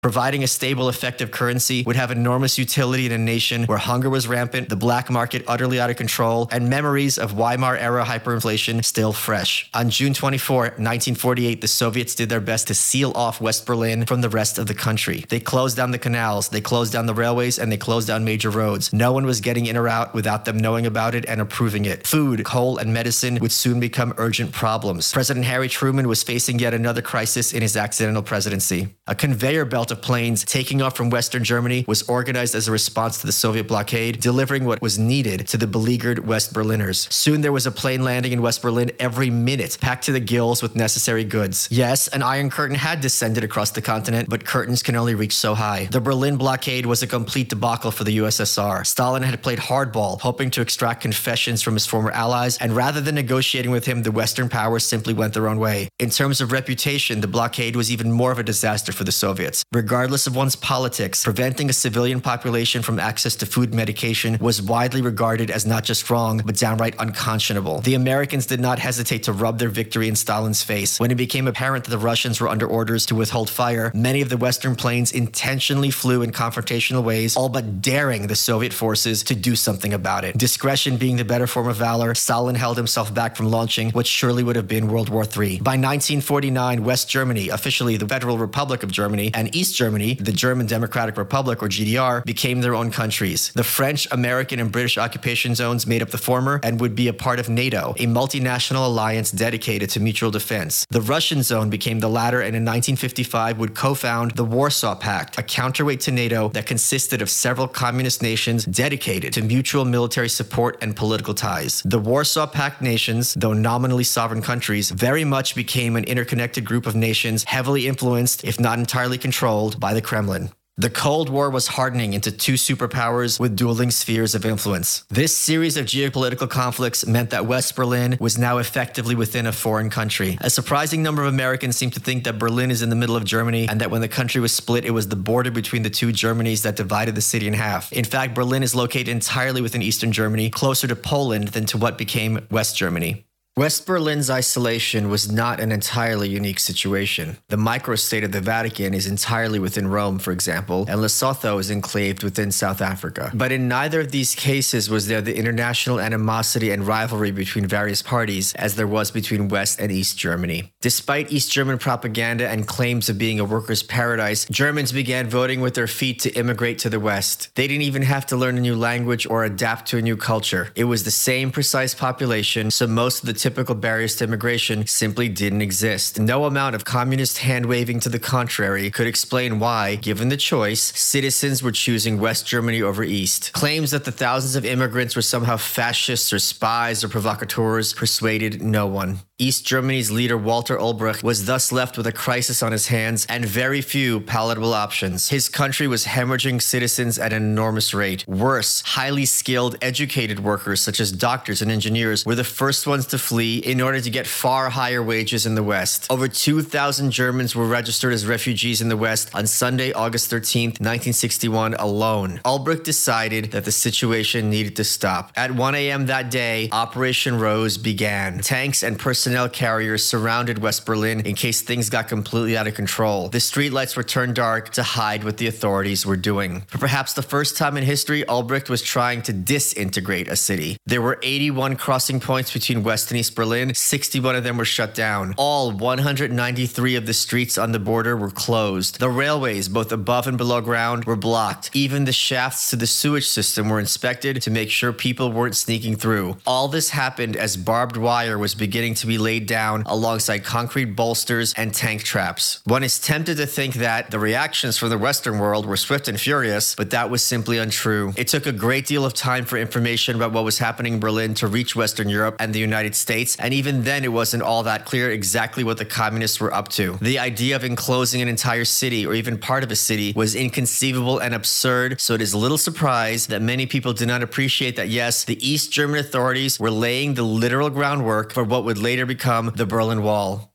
Providing a stable, effective currency would have enormous utility in a nation where hunger was rampant, the black market utterly out of control, and memories of Weimar-era hyperinflation still fresh. On June 24, 1948, the Soviets did their best to seal off West Berlin from the rest of the country. They closed down the canals, they closed down the railways, and they closed down major roads. No one was getting in or out without them knowing about it and approving it. Food, coal, and medicine would soon become urgent problems. President Harry Truman was facing yet another crisis in his accidental presidency. A conveyor belt of planes taking off from Western Germany was organized as a response to the Soviet blockade, delivering what was needed to the beleaguered West Berliners. Soon there was a plane landing in West Berlin every minute, packed to the gills with necessary goods. Yes, an Iron Curtain had descended across the continent, but curtains can only reach so high. The Berlin blockade was a complete debacle for the USSR. Stalin had played hardball, hoping to extract confessions from his former allies, and rather than negotiating with him, the Western powers simply went their own way. In terms of reputation, the blockade was even more of a disaster for the Soviets. Regardless of one's politics, preventing a civilian population from access to food and medication was widely regarded as not just wrong, but downright unconscionable. The Americans did not hesitate to rub their victory in Stalin's face. When it became apparent that the Russians were under orders to withhold fire, many of the Western planes intentionally flew in confrontational ways, all but daring the Soviet forces to do something about it. Discretion being the better form of valor, Stalin held himself back from launching what surely would have been World War III. By 1949, West Germany, officially the Federal Republic of Germany, and East Germany, the German Democratic Republic or GDR, became their own countries. The French, American, and British occupation zones made up the former and would be a part of NATO, a multinational alliance dedicated to mutual defense. The Russian zone became the latter and in 1955 would co-found the Warsaw Pact, a counterweight to NATO that consisted of several communist nations dedicated to mutual military support and political ties. The Warsaw Pact nations, though nominally sovereign countries, very much became an interconnected group of nations heavily influenced, if not entirely controlled, by the Kremlin. The Cold War was hardening into two superpowers with dueling spheres of influence. This series of geopolitical conflicts meant that West Berlin was now effectively within a foreign country. A surprising number of Americans seem to think that Berlin is in the middle of Germany and that when the country was split, it was the border between the two Germanys that divided the city in half. In fact, Berlin is located entirely within Eastern Germany, closer to Poland than to what became West Germany. West Berlin's isolation was not an entirely unique situation. The microstate of the Vatican is entirely within Rome, for example, and Lesotho is enclaved within South Africa. But in neither of these cases was there the international animosity and rivalry between various parties as there was between West and East Germany. Despite East German propaganda and claims of being a workers' paradise, Germans began voting with their feet to immigrate to the West. They didn't even have to learn a new language or adapt to a new culture. It was the same precise population, so most of the typical barriers to immigration simply didn't exist. No amount of communist hand-waving to the contrary could explain why, given the choice, citizens were choosing West Germany over East. Claims that the thousands of immigrants were somehow fascists or spies or provocateurs persuaded no one. East Germany's leader Walter Ulbricht was thus left with a crisis on his hands and very few palatable options. His country was hemorrhaging citizens at an enormous rate. Worse, highly skilled, educated workers such as doctors and engineers were the first ones to flee in order to get far higher wages in the West. Over 2,000 Germans were registered as refugees in the West on Sunday, August 13th, 1961 alone. Ulbricht decided that the situation needed to stop. At 1 a.m. that day, Operation Rose began. Tanks and personnel carriers surrounded West Berlin in case things got completely out of control. The streetlights were turned dark to hide what the authorities were doing. For perhaps the first time in history, Ulbricht was trying to disintegrate a city. There were 81 crossing points between West and East Berlin. 61 of them were shut down. All 193 of the streets on the border were closed. The railways, both above and below ground, were blocked. Even the shafts to the sewage system were inspected to make sure people weren't sneaking through. All this happened as barbed wire was beginning to be laid down alongside concrete bolsters and tank traps. One is tempted to think that the reactions from the Western world were swift and furious, but that was simply untrue. It took a great deal of time for information about what was happening in Berlin to reach Western Europe and the United States, and even then it wasn't all that clear exactly what the communists were up to. The idea of enclosing an entire city or even part of a city was inconceivable and absurd, so it is little surprise that many people did not appreciate that yes, the East German authorities were laying the literal groundwork for what would later become the Berlin Wall.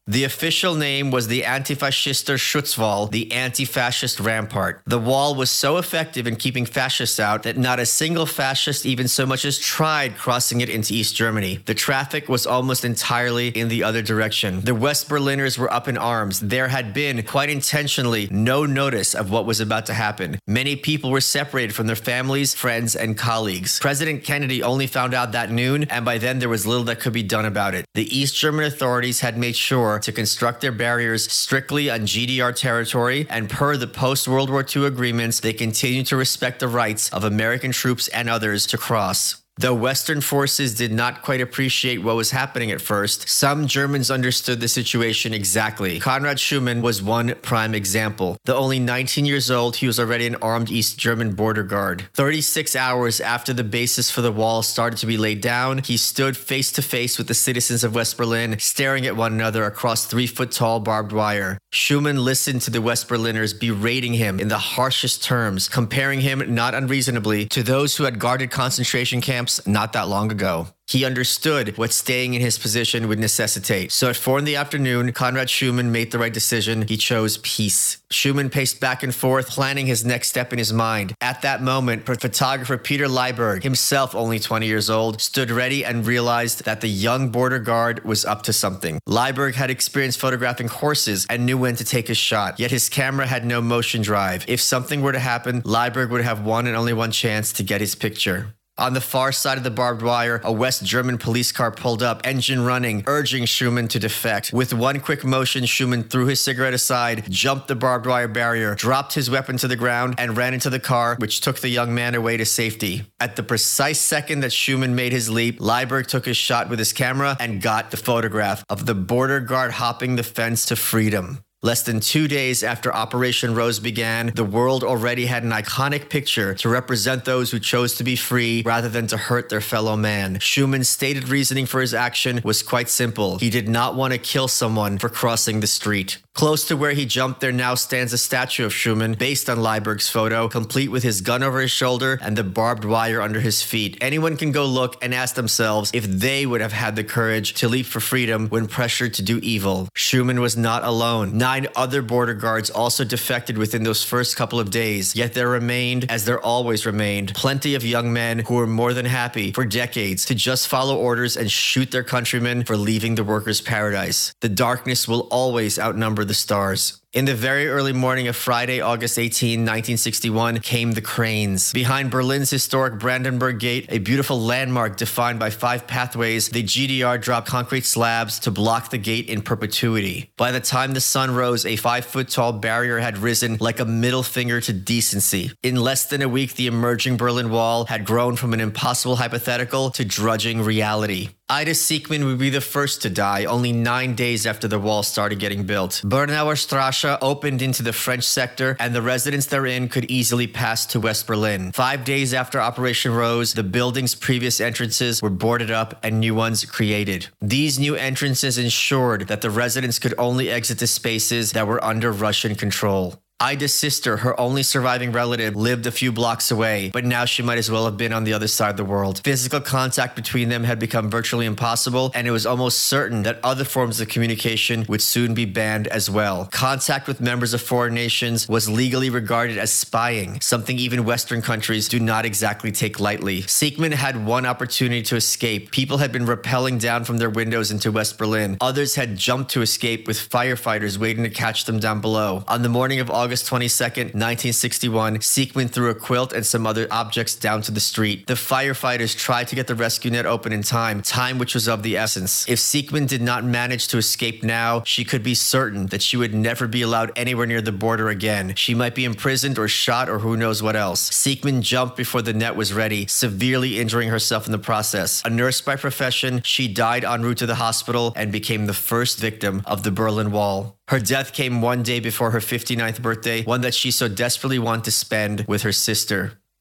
The official name was the Antifaschister Schutzwall, the anti-fascist rampart. The wall was so effective in keeping fascists out that not a single fascist even so much as tried crossing it into East Germany. The traffic was almost entirely in the other direction. The West Berliners were up in arms. There had been, quite intentionally, no notice of what was about to happen. Many people were separated from their families, friends, and colleagues. President Kennedy only found out that noon, and by then there was little that could be done about it. The East German authorities had made sure to construct their barriers strictly on GDR territory, and per the post-World War II agreements, they continued to respect the rights of American troops and others to cross. Though Western forces did not quite appreciate what was happening at first, some Germans understood the situation exactly. Konrad Schumann was one prime example. Though only 19 years old, he was already an armed East German border guard. 36 hours after the basis for the wall started to be laid down, he stood face to face with the citizens of West Berlin, staring at one another across 3-foot-tall barbed wire. Schumann listened to the West Berliners berating him in the harshest terms, comparing him, not unreasonably, to those who had guarded concentration camps not that long ago. He understood what staying in his position would necessitate. So at 4 in the afternoon, Konrad Schumann made the right decision. He chose peace. Schumann paced back and forth, planning his next step in his mind. At that moment, photographer Peter Leiberg, himself only 20 years old, stood ready and realized that the young border guard was up to something. Leiberg had experience photographing horses and knew when to take his shot, yet his camera had no motion drive. If something were to happen, Leiberg would have one and only one chance to get his picture. On the far side of the barbed wire, a West German police car pulled up, engine running, urging Schumann to defect. With one quick motion, Schumann threw his cigarette aside, jumped the barbed wire barrier, dropped his weapon to the ground, and ran into the car, which took the young man away to safety. At the precise second that Schumann made his leap, Leiberg took his shot with his camera and got the photograph of the border guard hopping the fence to freedom. Less than 2 days after Operation Rose began, the world already had an iconic picture to represent those who chose to be free rather than to hurt their fellow man. Schumann's stated reasoning for his action was quite simple. He did not want to kill someone for crossing the street. Close to where he jumped, there now stands a statue of Schumann based on Leiberg's photo, complete with his gun over his shoulder and the barbed wire under his feet. Anyone can go look and ask themselves if they would have had the courage to leap for freedom when pressured to do evil. Schumann was not alone. 9 other border guards also defected within those first couple of days, yet there remained, as there always remained, plenty of young men who were more than happy for decades to just follow orders and shoot their countrymen for leaving the workers' paradise. The darkness will always outnumber the stars. In the very early morning of Friday, August 18, 1961, came the cranes. Behind Berlin's historic Brandenburg Gate, a beautiful landmark defined by 5 pathways, the GDR dropped concrete slabs to block the gate in perpetuity. By the time the sun rose, a 5-foot-tall barrier had risen like a middle finger to decency. In less than a week, the emerging Berlin Wall had grown from an impossible hypothetical to drudging reality. Ida Siegmann would be the first to die, only 9 days after the wall started getting built. Bernauer Straße opened into the French sector, and the residents therein could easily pass to West Berlin. 5 days after Operation Rose, the building's previous entrances were boarded up and new ones created. These new entrances ensured that the residents could only exit the spaces that were under Russian control. Ida's sister, her only surviving relative, lived a few blocks away, but now she might as well have been on the other side of the world. Physical contact between them had become virtually impossible, and it was almost certain that other forms of communication would soon be banned as well. Contact with members of foreign nations was legally regarded as spying, something even Western countries do not exactly take lightly. Siegmann had one opportunity to escape. People had been rappelling down from their windows into West Berlin. Others had jumped to escape with firefighters waiting to catch them down below. On the morning of August 22nd, 1961, Siegmann threw a quilt and some other objects down to the street. The firefighters tried to get the rescue net open in time which was of the essence. If Siegmann did not manage to escape now, she could be certain that she would never be allowed anywhere near the border again. She might be imprisoned or shot or who knows what else. Siegmann jumped before the net was ready, severely injuring herself in the process. A nurse by profession, she died en route to the hospital and became the first victim of the Berlin Wall. Her death came one day before her 59th birthday, one that she so desperately wanted to spend with her sister.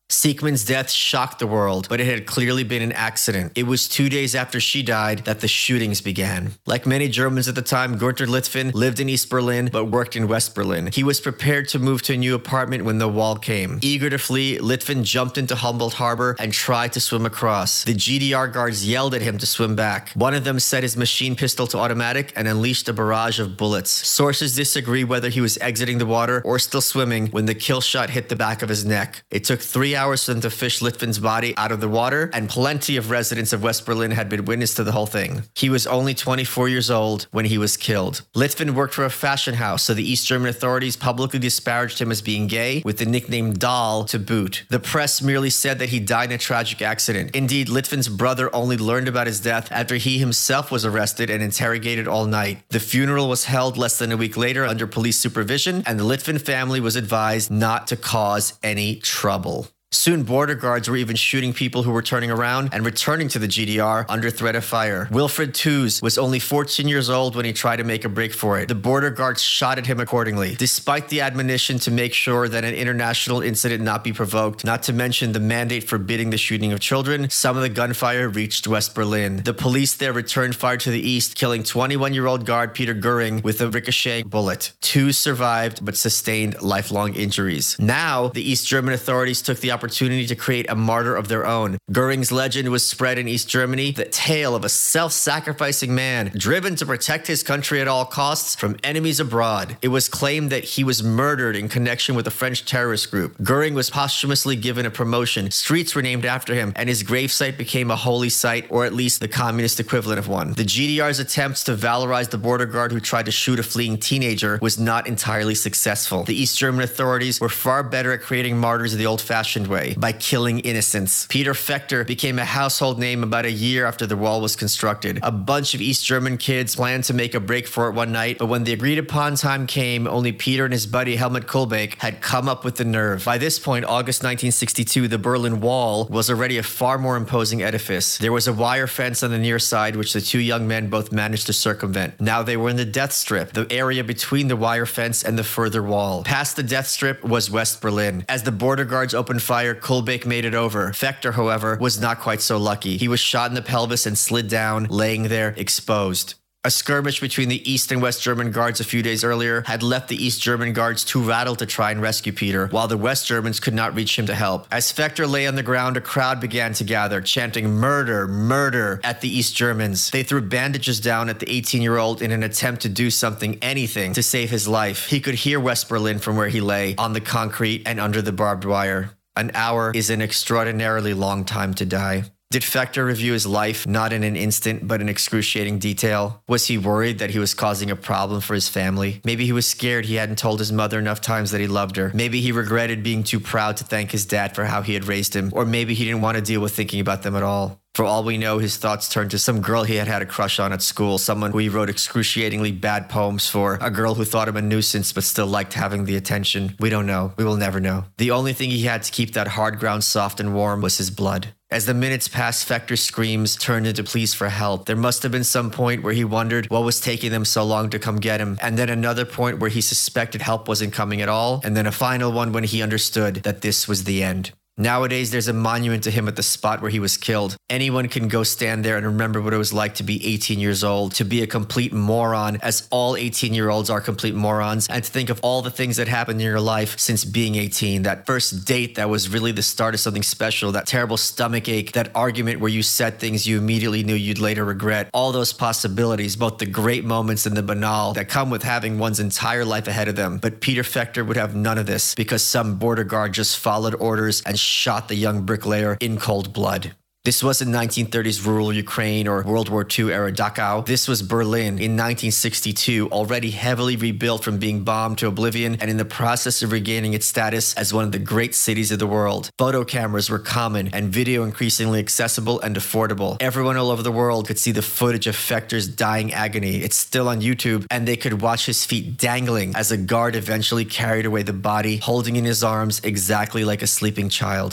Siegmund's death shocked the world, but it had clearly been an accident. It was 2 days after she died that the shootings began. Like many Germans at the time, Gunter Litvin lived in East Berlin but worked in West Berlin. He was prepared to move to a new apartment when the wall came. Eager to flee, Litvin jumped into Humboldt Harbor and tried to swim across. The GDR guards yelled at him to swim back. One of them set his machine pistol to automatic and unleashed a barrage of bullets. Sources disagree whether he was exiting the water or still swimming when the kill shot hit the back of his neck. It took 3 hours for them to fish Litvin's body out of the water, and plenty of residents of West Berlin had been witness to the whole thing. He was only 24 years old when he was killed. Litvin worked for a fashion house, so the East German authorities publicly disparaged him as being gay, with the nickname Doll to boot. The press merely said that he died in a tragic accident. Indeed, Litvin's brother only learned about his death after he himself was arrested and interrogated all night. The funeral was held less than a week later under police supervision, and the Litvin family was advised not to cause any trouble. Soon, border guards were even shooting people who were turning around and returning to the GDR under threat of fire. Wilfried Toos was only 14 years old when he tried to make a break for it. The border guards shot at him accordingly. Despite the admonition to make sure that an international incident not be provoked, not to mention the mandate forbidding the shooting of children, some of the gunfire reached West Berlin. The police there returned fire to the east, killing 21-year-old guard Peter Goering with a ricocheting bullet. Toos survived but sustained lifelong injuries. Now, the East German authorities took the opportunity to create a martyr of their own. Goering's legend was spread in East Germany, the tale of a self-sacrificing man driven to protect his country at all costs from enemies abroad. It was claimed that he was murdered in connection with a French terrorist group. Goering was posthumously given a promotion, streets were named after him, and his gravesite became a holy site, or at least the communist equivalent of one. The GDR's attempts to valorize the border guard who tried to shoot a fleeing teenager was not entirely successful. The East German authorities were far better at creating martyrs the old-fashioned way, by killing innocents. Peter Fechter became a household name about a year after the wall was constructed. A bunch of East German kids planned to make a break for it one night, but when the agreed upon time came, only Peter and his buddy Helmut Kohlbeck had come up with the nerve. By this point, August 1962, the Berlin Wall was already a far more imposing edifice. There was a wire fence on the near side, which the two young men both managed to circumvent. Now they were in the death strip, the area between the wire fence and the further wall. Past the death strip was West Berlin. As the border guards opened fire, Kohlbeck made it over. Fechter, however, was not quite so lucky. He was shot in the pelvis and slid down, laying there exposed. A skirmish between the East and West German guards a few days earlier had left the East German guards too rattled to try and rescue Peter, while the West Germans could not reach him to help. As Fechter lay on the ground, a crowd began to gather, chanting "Murder, murder" at the East Germans. They threw bandages down at the 18-year-old in an attempt to do something, anything, to save his life. He could hear West Berlin from where he lay, on the concrete and under the barbed wire. An hour is an extraordinarily long time to die. Did Fechter review his life not in an instant, but in excruciating detail? Was he worried that he was causing a problem for his family? Maybe he was scared he hadn't told his mother enough times that he loved her. Maybe he regretted being too proud to thank his dad for how he had raised him. Or maybe he didn't want to deal with thinking about them at all. For all we know, his thoughts turned to some girl he had had a crush on at school, someone who he wrote excruciatingly bad poems for, a girl who thought him a nuisance but still liked having the attention. We don't know. We will never know. The only thing he had to keep that hard ground soft and warm was his blood. As the minutes passed, Fechter's screams turned into pleas for help. There must have been some point where he wondered what was taking them so long to come get him, and then another point where he suspected help wasn't coming at all, and then a final one when he understood that this was the end. Nowadays, there's a monument to him at the spot where he was killed. Anyone can go stand there and remember what it was like to be 18 years old, to be a complete moron, as all 18-year-olds are complete morons, and to think of all the things that happened in your life since being 18. That first date that was really the start of something special, that terrible stomach ache, that argument where you said things you immediately knew you'd later regret. All those possibilities, both the great moments and the banal, that come with having one's entire life ahead of them. But Peter Fechter would have none of this, because some border guard just followed orders and shot the young bricklayer in cold blood. This wasn't 1930s rural Ukraine or World War II era Dachau. This was Berlin in 1962, already heavily rebuilt from being bombed to oblivion and in the process of regaining its status as one of the great cities of the world. Photo cameras were common and video increasingly accessible and affordable. Everyone all over the world could see the footage of Fechter's dying agony. It's still on YouTube, and they could watch his feet dangling as a guard eventually carried away the body, holding in his arms exactly like a sleeping child.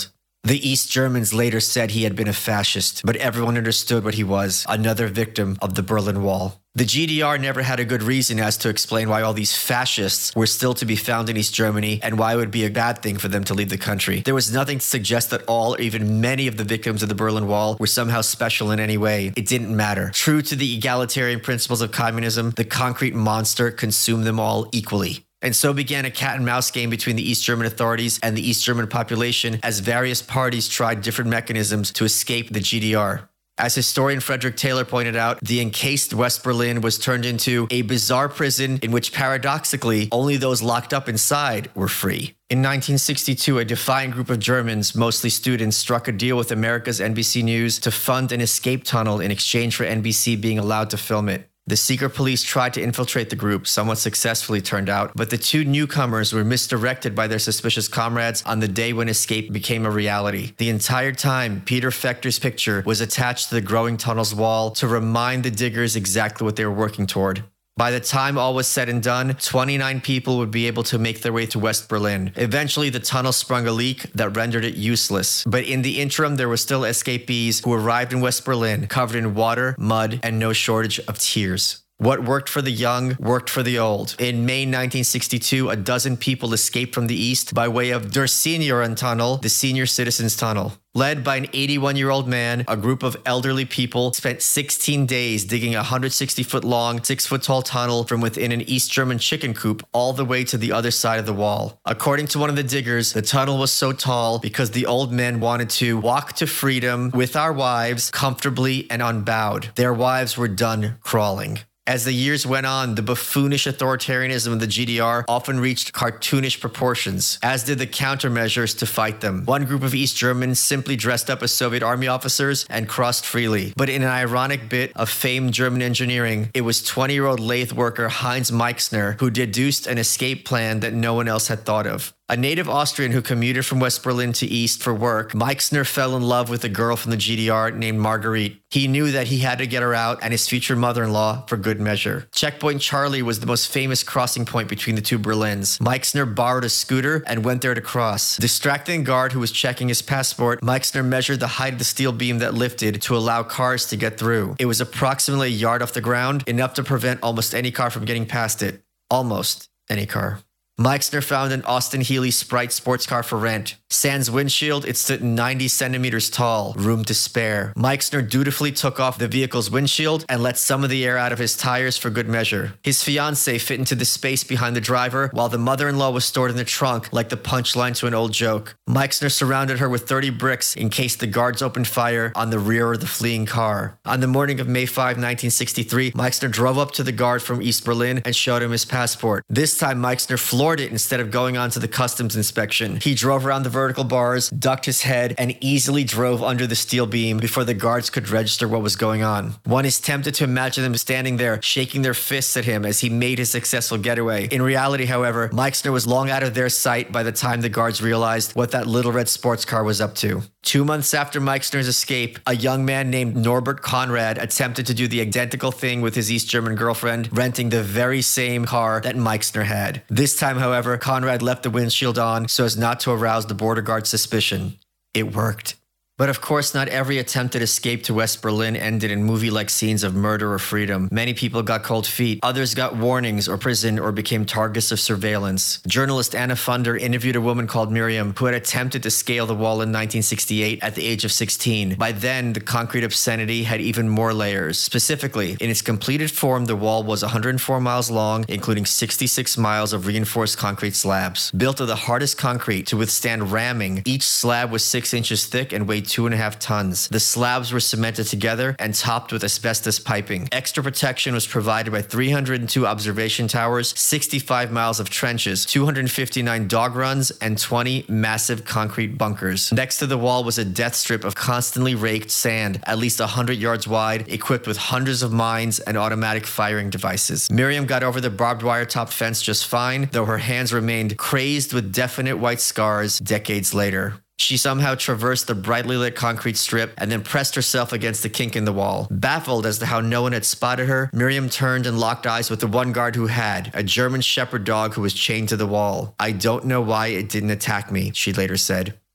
The East Germans later said he had been a fascist, but everyone understood what he was, another victim of the Berlin Wall. The GDR never had a good reason as to explain why all these fascists were still to be found in East Germany and why it would be a bad thing for them to leave the country. There was nothing to suggest that all or even many of the victims of the Berlin Wall were somehow special in any way. It didn't matter. True to the egalitarian principles of communism, the concrete monster consumed them all equally. And so began a cat and mouse game between the East German authorities and the East German population as various parties tried different mechanisms to escape the GDR. As historian Frederick Taylor pointed out, the encased West Berlin was turned into a bizarre prison in which paradoxically only those locked up inside were free. In 1962, a defiant group of Germans, mostly students, struck a deal with America's NBC News to fund an escape tunnel in exchange for NBC being allowed to film it. The secret police tried to infiltrate the group, somewhat successfully turned out, but the two newcomers were misdirected by their suspicious comrades on the day when escape became a reality. The entire time, Peter Fechter's picture was attached to the growing tunnel's wall to remind the diggers exactly what they were working toward. By the time all was said and done, 29 people would be able to make their way to West Berlin. Eventually, the tunnel sprung a leak that rendered it useless. But in the interim, there were still escapees who arrived in West Berlin, covered in water, mud, and no shortage of tears. What worked for the young worked for the old. In May 1962, a dozen people escaped from the east by way of Der Seniorentunnel, the Senior Citizens Tunnel. Led by an 81-year-old man, a group of elderly people spent 16 days digging a 160-foot-long, 6-foot-tall tunnel from within an East German chicken coop all the way to the other side of the wall. According to one of the diggers, the tunnel was so tall because the old men wanted to walk to freedom with our wives comfortably and unbowed. Their wives were done crawling. As the years went on, the buffoonish authoritarianism of the GDR often reached cartoonish proportions, as did the countermeasures to fight them. One group of East Germans simply dressed up as Soviet army officers and crossed freely. But in an ironic bit of famed German engineering, it was 20-year-old lathe worker Heinz Meixner who deduced an escape plan that no one else had thought of. A native Austrian who commuted from West Berlin to East for work, Meixner fell in love with a girl from the GDR named Marguerite. He knew that he had to get her out and his future mother-in-law for good measure. Checkpoint Charlie was the most famous crossing point between the two Berlins. Meixner borrowed a scooter and went there to cross. Distracting a guard who was checking his passport, Meixner measured the height of the steel beam that lifted to allow cars to get through. It was approximately a yard off the ground, enough to prevent almost any car from getting past it. Almost any car. Meixner found an Austin Healey Sprite sports car for rent. Sans windshield, it stood 90 centimeters tall, room to spare. Meixner dutifully took off the vehicle's windshield and let some of the air out of his tires for good measure. His fiancée fit into the space behind the driver, while the mother-in-law was stored in the trunk like the punchline to an old joke. Meixner surrounded her with 30 bricks in case the guards opened fire on the rear of the fleeing car. On the morning of May 5, 1963, Meixner drove up to the guard from East Berlin and showed him his passport. This time, Meixner floored it instead of going on to the customs inspection. He drove around the vertical bars, ducked his head, and easily drove under the steel beam before the guards could register what was going on. One is tempted to imagine them standing there, shaking their fists at him as he made his successful getaway. In reality, however, Meixner was long out of their sight by the time the guards realized what that little red sports car was up to. 2 months after Meixner's escape, a young man named Norbert Conrad attempted to do the identical thing with his East German girlfriend, renting the very same car that Meixner had. This time, however, Conrad left the windshield on so as not to arouse the border guard's suspicion. It worked. But of course, not every attempted escape to West Berlin ended in movie-like scenes of murder or freedom. Many people got cold feet. Others got warnings or prison or became targets of surveillance. Journalist Anna Funder interviewed a woman called Miriam who had attempted to scale the wall in 1968 at the age of 16. By then, the concrete obscenity had even more layers. Specifically, in its completed form, the wall was 104 miles long, including 66 miles of reinforced concrete slabs. Built of the hardest concrete to withstand ramming, each slab was 6 inches thick and weighed 2.5 tons. The slabs were cemented together and topped with asbestos piping. Extra protection was provided by 302 observation towers, 65 miles of trenches, 259 dog runs, and 20 massive concrete bunkers. Next to the wall was a death strip of constantly raked sand, at least 100 yards wide, equipped with hundreds of mines and automatic firing devices. Miriam got over the barbed wire topped fence just fine, though her hands remained crazed with definite white scars decades later. She somehow traversed the brightly lit concrete strip and then pressed herself against the kink in the wall. Baffled as to how no one had spotted her, Miriam turned and locked eyes with the one guard who had, a German shepherd dog who was chained to the wall. "I don't know why it didn't attack me," she later said.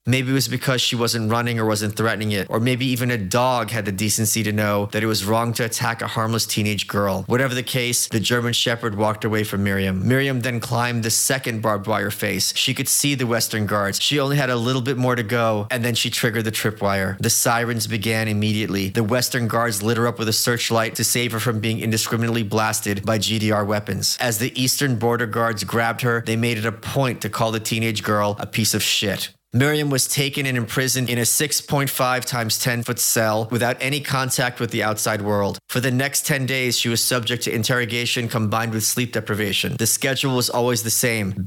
Maybe it was because she wasn't running or wasn't threatening it, or maybe even a dog had the decency to know that it was wrong to attack a harmless teenage girl. Whatever the case, the German Shepherd walked away from Miriam. Miriam then climbed the second barbed wire face. She could see the Western guards. She only had a little bit more to go, and then she triggered the tripwire. The sirens began immediately. The Western guards lit her up with a searchlight to save her from being indiscriminately blasted by GDR weapons. As the Eastern border guards grabbed her, they made it a point to call the teenage girl a piece of shit. Miriam was taken and imprisoned in a 6.5 times 10-foot cell without any contact with the outside world. For the next 10 days, she was subject to interrogation combined with sleep deprivation. The schedule was always the same: